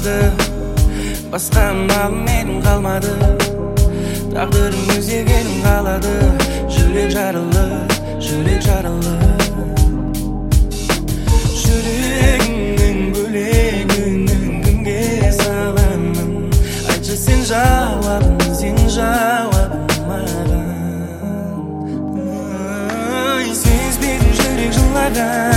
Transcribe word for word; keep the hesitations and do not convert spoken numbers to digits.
қалмады, басқа амалым менің қалмады. Тағдырым өзгергенің қалады. Жүрек жарылы, жүрек жарылы. Жүрегіңнің бөлегінің кімге саламын? Айтшы сен жауабын, сен жауабын маған. Сезбедім жүрек жылаған.